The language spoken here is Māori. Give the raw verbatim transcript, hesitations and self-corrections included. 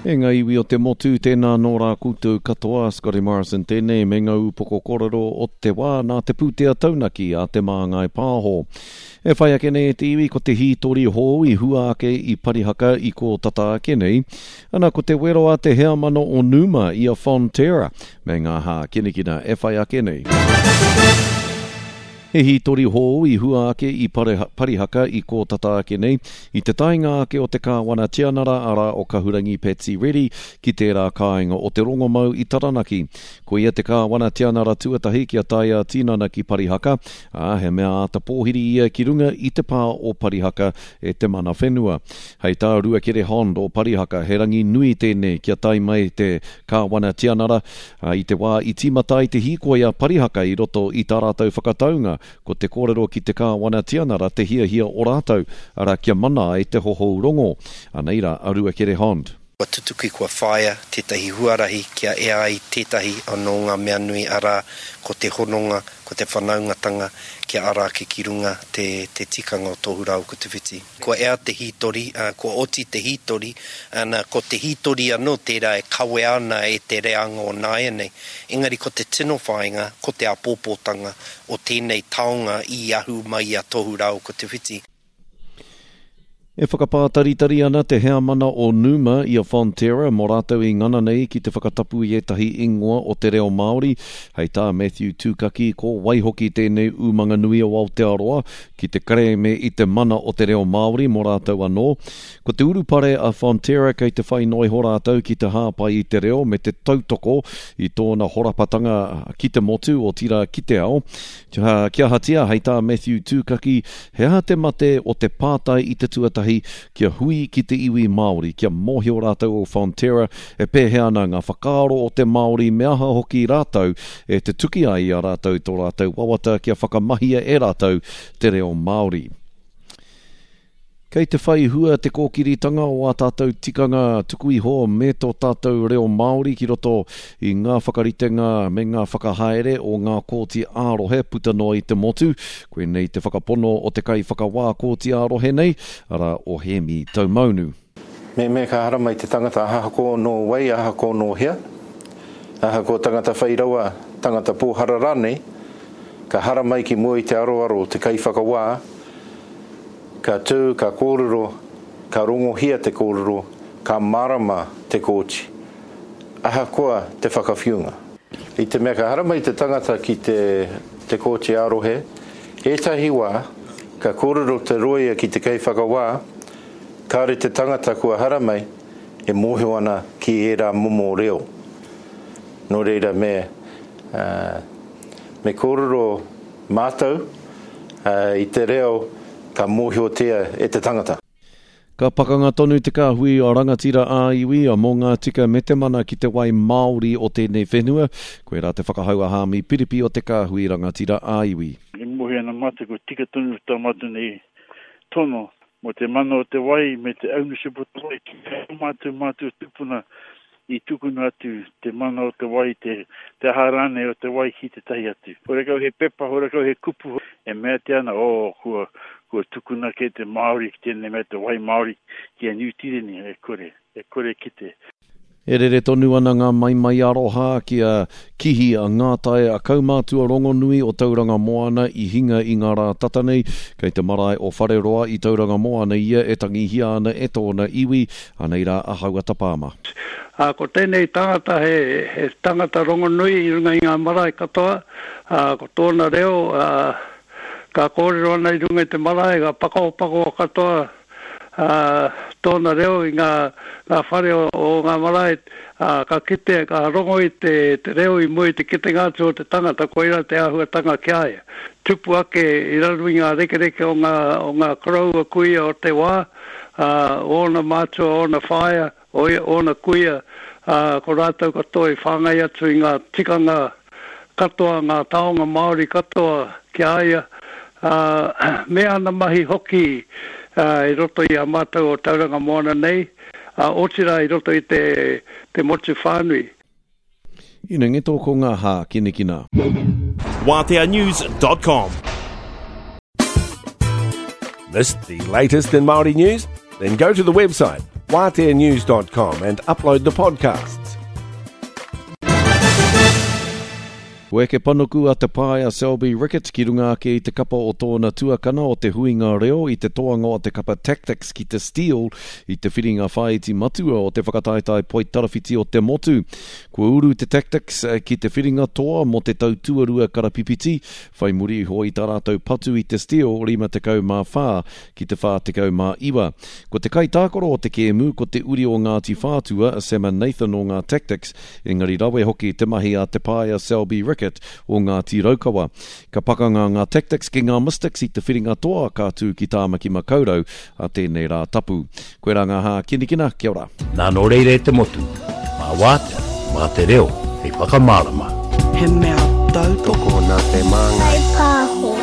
E ngā iwi o te motu, tēnā nō rā koutou katoa, Scotty Morrison tēnei, me ngā upoko korero o te wā, nā te pūtea taunaki a te māngai pāho. E whai ake nei te iwi ko te hītori hou i hua ake i parihaka i ko tata ake nei, ana ko te wero a te hea mano o Numa i a Fonterra, me ngā hā kinekina e whai ake nei. He hītori hou i hua ake i parihaka i ko tata ake nei, i te tainga ake o te kāwana tianara ara o kahurangi Patsy Reddy ki tērā kāinga o te rongomau i Taranaki. Ko ia te kāwana tianara tuatahi kia taia tinana ki parihaka, a he mea ata pōhiri ia ki runga i te pā o parihaka e te mana whenua. Hei tā rua kere hond o parihaka, he rangi nui tēnei kia tai mai te kāwana tianara, a, i te wā i timatai te hikoia parihaka i roto i tā rātou whakataunga, ko te kōrero ki te kāwana tianara te hia hia o rātou, ara kia mana e te hoho rongo. Aneira, arua kere hond. Kua tutuki kua whaia, tētahi huarahi, kia ea ai tētahi anō ngā mea nui ara, ko te hononga, ko te whanaungatanga, kia ara ki ki runga te, te tikanga o tohu rau ko te whiti. Kua ea te hītori, uh, kua oti te hītori, ana ko te hītori anō tērā e kawe ana e te reanga o nāia nei. Engari ko te tino whainga, ko te apōpōtanga o tēnei taonga i ahu mai a tohu rau ko te whiti. E whakapātaritari ana te hea mana o Numa i a Fonterra, mō rātou i ngana nei ki te whakatapu i etahi ingoa o te reo Māori. Hei tā Matthew Tūkaki ko waihoki tēnei umanga nui o Aotearoa ki te kare me i te mana o te reo Māori mō rātou anō. Ko te urupare a Fonterra kei te whai noi ho rātou ki te hāpai i te reo me te tautoko i tōna horapatanga ki te motu o tira ki te ao. Kia hatia, hei tā Matthew Tūkaki, hea te mate o te pātai i te tuatahi kia hui ki te iwi Māori, kia mohi o rātou o Fonterra, e pēhea ana ngā whakaaro o te Māori me aha hoki rātou, e te tuki ai a rātou tō rātou wawata kia whakamahia e rātou te reo Māori. Kei te whai hua te kōkiritanga o a tātou tikanga tukui ho me tō tātou reo Māori ki roto i ngā whakaritenga me ngā whakahaere o ngā kōti ārohe puta no i te motu. Koe nei te whakapono o te kai whakawā kōti ārohe nei, ara o Hemi Taumaunu. Me me ka hara mai te tangata aha ko no wai, aha ko no hea. Aha ko tangata whairaua, tangata pōhara rane, ka hara mai ki mua i te aroaro te kai whakawā, ka tū, ka kōrero, ka rongohia te kōrero, ka marama te kōchi. Aha koa te whakawhiunga. I te mea ka haramai te tangata ki te, te kōchi arohe, etahi wā, ka kōrero te roia ki te kei whakawā, kāre te tangata kua haramai, e mōhio ana ki e rā momo reo. Nō reira me, uh, me kōrero mātou, uh, i te reo, ka mōhiotea e te tangata. Ka pakanga tonu te kāhui o rangatira a iwi a mō ngā tika me te mana ki te wai Māori o tēnei whenua. Koe rā te whakahaua hāmi piripi o te kāhui rangatira a iwi. E mohi ana mata ko tika tonu ta mata nei tono mo te mana o te wai me te ownership o te wai ki mātou mātou tupuna i tukuna atu te mana o te wai, te, te harane o te wai ki te tahi atu. Hore kau he pepa, hore kau he kupu, e mea te ana, o, kua, kua tukuna ke te Māori, ki tēnei mea te wai Māori, ki a New Tireni, e kore, e kore ki te. E rere tonu ana ngā mai mai aroha ki a kihi a ngātai a kaumātua rongo nui o Tauranga Moana i hinga i ngā rā tatanei, kei te marae o Whareroa i Tauranga Moana ia e tangihia ana e tōna iwi, aneira a haua tapāma. Uh, ko tēnei tangata he, he tangata rongo nui i runga i ngā marae katoa, uh, ko tōna reo, uh, ka kōrero ana i runga i te marae, ka pakao pakao katoa, uh, tōna reo i ngā, ngā whare o, o ngā marae, uh, ka kite, ka rongo i te, te reo i mui te kite ngātu o te tangata, ko ira te ahua tanga ki aia. Tupu ake i raru i ngā reke reke o ngā, o ngā korau a kuia o te wā, uh, o na mātua, o na whaia, o ona kuia, uh, ko rātou katoa i whāngai atu i ngā tikanga katoa, ngā taonga Māori katoa ki aia, uh, me ana mahi hoki uh, i roto i a mātou o Tauranga Moana nei, uh, otira i roto i te, te motu whānui. Ina ngeto ko ngā hā kinekina. Wātea News dot com. Missed the latest in Māori news? Then go to the website wātea news dot com and upload the podcasts. Koe ke panuku a te pāia Selby Ricketts ki runga ake i te kapa o tōna tuakana o te huinga reo i te toanga o te kapa Tactics ki te Steel i te whiringa whaiti matua o te whakataitai poitarawhiti o te motu. Kua uru te Tactics ki te whiringa toa mo te tau tuarua karapipiti, whai muri hoi tā rātou patu i te Steel rima te kau mā whā ki te whā te kau mā iwa. Ko te kai tākoro o te kēmu ko te uri o Ngāti Whātua, Sema Nathan o ngā Tactics, engari rawe hoki te mahi a te pāia Selby Ricketts o Ngāti Raukawa. Ka pakanga ngā Tactics ki ngā Mystics i te whiringa toa kātū ki tāmaki makaurau a tēnei rā tapu. Koe rā ngā hā kinikina, kia ora. Nā no reire te motu, mā wātea, mā te reo, hei whakamārama. He mea tau toko nā te māngai. Hei pāho.